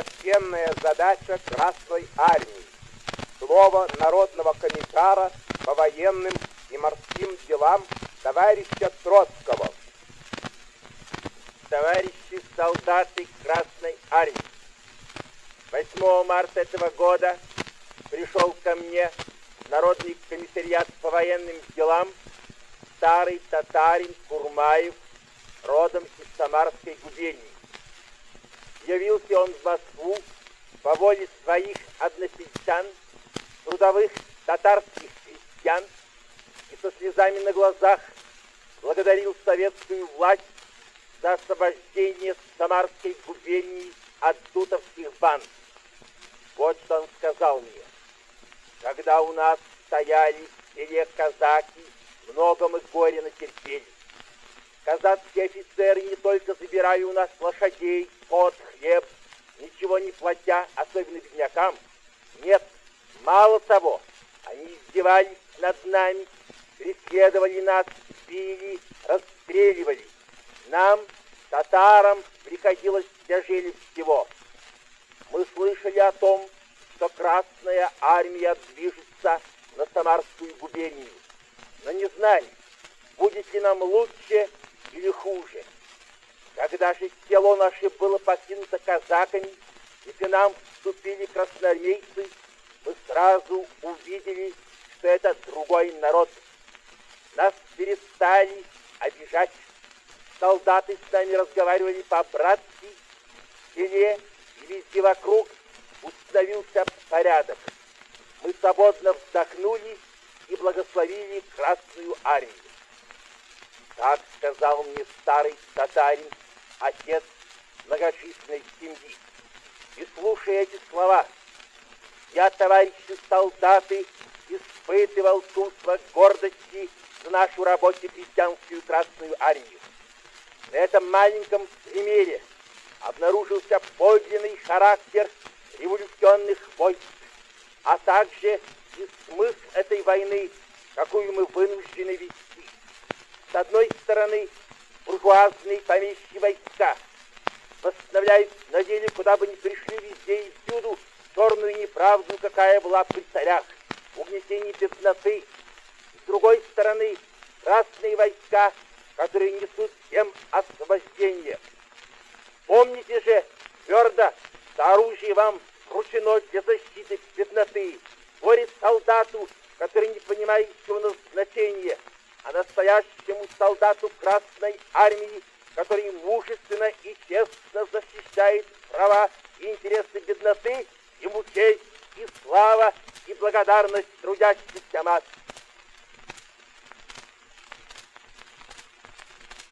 первостепенная задача Красной Армии. Слово Народного комиссара по военным и морским делам товарища Троцкого. Товарищи солдаты Красной Армии, 8 марта этого года пришел ко мне в Народный комиссариат по военным делам старый татарин Курмаев, родом из Самарской губернии. Явился он в Москву по воле своих односельчан, трудовых татарских крестьян, и со слезами на глазах благодарил советскую власть за освобождение Самарской губернии от дутовских банд. Вот что он сказал мне. Когда у нас стояли в селе казаки, много мы горя натерпели. Казацкие офицеры не только забирали у нас лошадей, скот, хлеб, ничего не платя, особенно беднякам. Нет, мало того, они издевались над нами, преследовали нас, били, расстреливали. Нам, татарам, приходилось тяжелее всего. Мы слышали о том, что Красная Армия движется на Самарскую губернию, но не знали, будет ли нам лучше или хуже. Когда же село наше было покинуто казаками, и к нам вступили красноармейцы, мы сразу увидели, что это другой народ. Нас перестали обижать. Солдаты с нами разговаривали по-братски. В селе и везде вокруг установился порядок. Мы свободно вздохнули и благословили Красную Армию. Так сказал мне старый татарин, отец многочисленной семьи. И слушая эти слова, я, товарищи солдаты, испытывал чувство гордости за нашу рабоче-крестьянскую Красную Армию. На этом маленьком примере обнаружился подлинный характер революционных войск, а также и смысл этой войны, какую мы вынуждены вести. С одной стороны, буржуазные помещичьи войска восстановляют на деле, куда бы ни пришли, везде и всюду черную неправду, какая была при царях, угнетение бедноты. С другой стороны, красные войска, которые несут всем освобождение. Помните же твердо, что оружие вам вручено для защиты бедноты. Горе солдату, который не понимает его назначения, а настоящему солдату Красной Армии, который мужественно и честно защищает права и интересы бедноты, ему честь и слава и благодарность трудящихся масс.